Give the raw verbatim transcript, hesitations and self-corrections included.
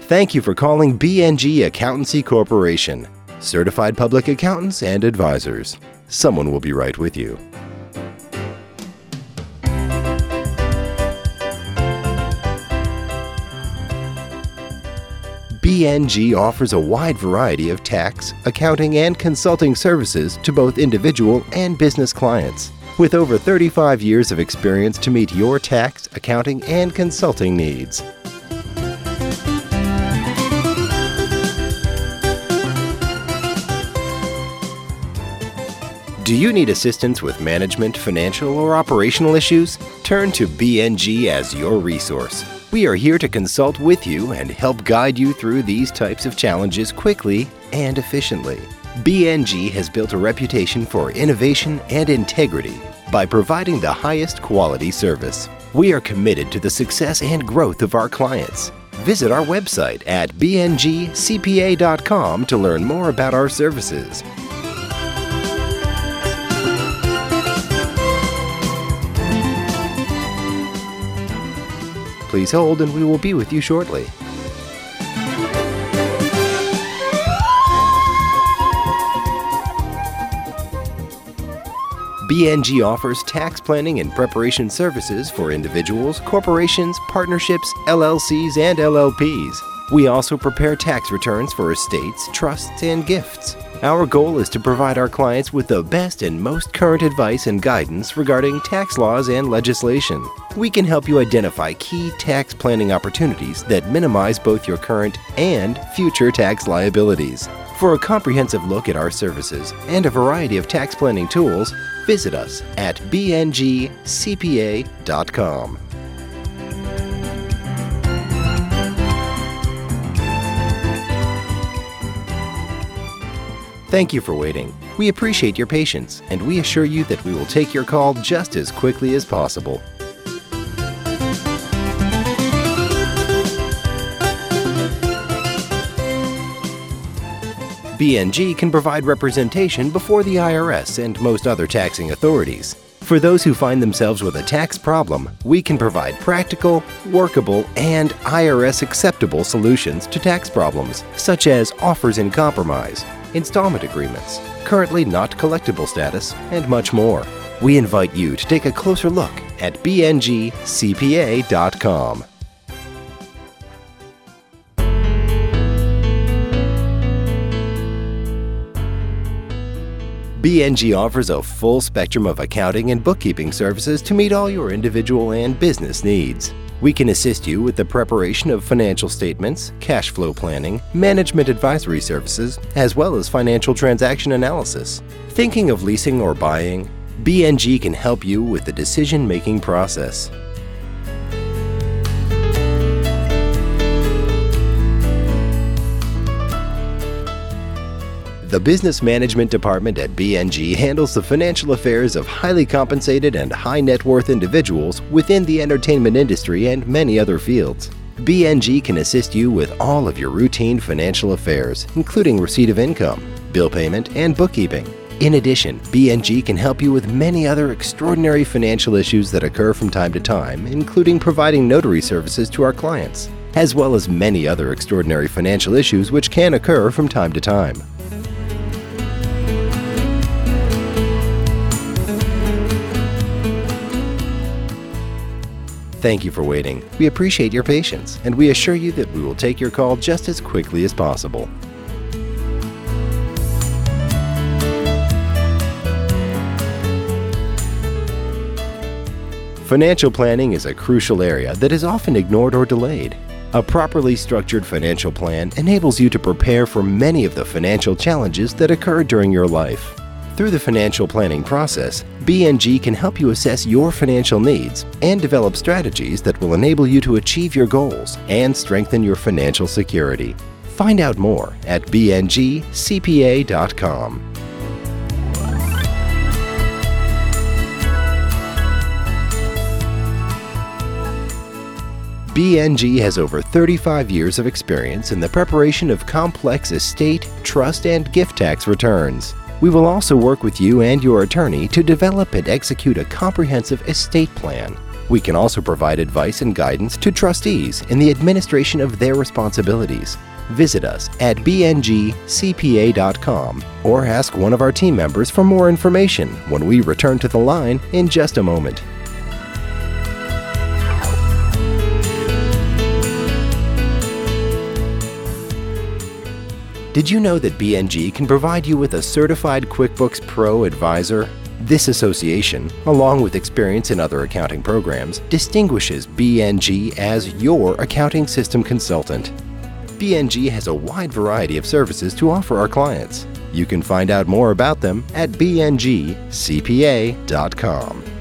Thank you for calling B N G Accountancy Corporation, certified public accountants and advisors. Someone will be right with you. B N G offers a wide variety of tax, accounting, and consulting services to both individual and business clients, with over thirty-five years of experience to meet your tax, accounting, and consulting needs. Do you need assistance with management, financial, or operational issues? Turn to B N G as your resource. We are here to consult with you and help guide you through these types of challenges quickly and efficiently. B N G has built a reputation for innovation and integrity by providing the highest quality service. We are committed to the success and growth of our clients. Visit our website at b n g c p a dot com to learn more about our services. Please hold and we will be with you shortly. B N G offers tax planning and preparation services for individuals, corporations, partnerships, L L Cs, and L L Ps. We also prepare tax returns for estates, trusts, and gifts. Our goal is to provide our clients with the best and most current advice and guidance regarding tax laws and legislation. We can help you identify key tax planning opportunities that minimize both your current and future tax liabilities. For a comprehensive look at our services and a variety of tax planning tools, visit us at b n g c p a dot com. Thank you for waiting. We appreciate your patience, and we assure you that we will take your call just as quickly as possible. B N G can provide representation before the I R S and most other taxing authorities. For those who find themselves with a tax problem, we can provide practical, workable, and I R S acceptable solutions to tax problems, such as offers in compromise, installment agreements, currently not collectible status, and much more. We invite you to take a closer look at b n g c p a dot com. B N G offers a full spectrum of accounting and bookkeeping services to meet all your individual and business needs. We can assist you with the preparation of financial statements, cash flow planning, management advisory services, as well as financial transaction analysis. Thinking of leasing or buying? B N G can help you with the decision-making process. The Business Management Department at B N G handles the financial affairs of highly compensated and high net worth individuals within the entertainment industry and many other fields. B N G can assist you with all of your routine financial affairs, including receipt of income, bill payment, and bookkeeping. In addition, B N G can help you with many other extraordinary financial issues that occur from time to time, including providing notary services to our clients, as well as many other extraordinary financial issues which can occur from time to time. Thank you for waiting. We appreciate your patience, and we assure you that we will take your call just as quickly as possible. Financial planning is a crucial area that is often ignored or delayed. A properly structured financial plan enables you to prepare for many of the financial challenges that occur during your life. Through the financial planning process, B N G can help you assess your financial needs and develop strategies that will enable you to achieve your goals and strengthen your financial security. Find out more at b n g c p a dot com. B N G has over thirty-five years of experience in the preparation of complex estate, trust, and gift tax returns. We will also work with you and your attorney to develop and execute a comprehensive estate plan. We can also provide advice and guidance to trustees in the administration of their responsibilities. Visit us at b n g c p a dot com or ask one of our team members for more information when we return to the line in just a moment. Did you know that B N G can provide you with a certified QuickBooks Pro advisor? This association, along with experience in other accounting programs, distinguishes B N G as your accounting system consultant. B N G has a wide variety of services to offer our clients. You can find out more about them at b n g c p a dot com.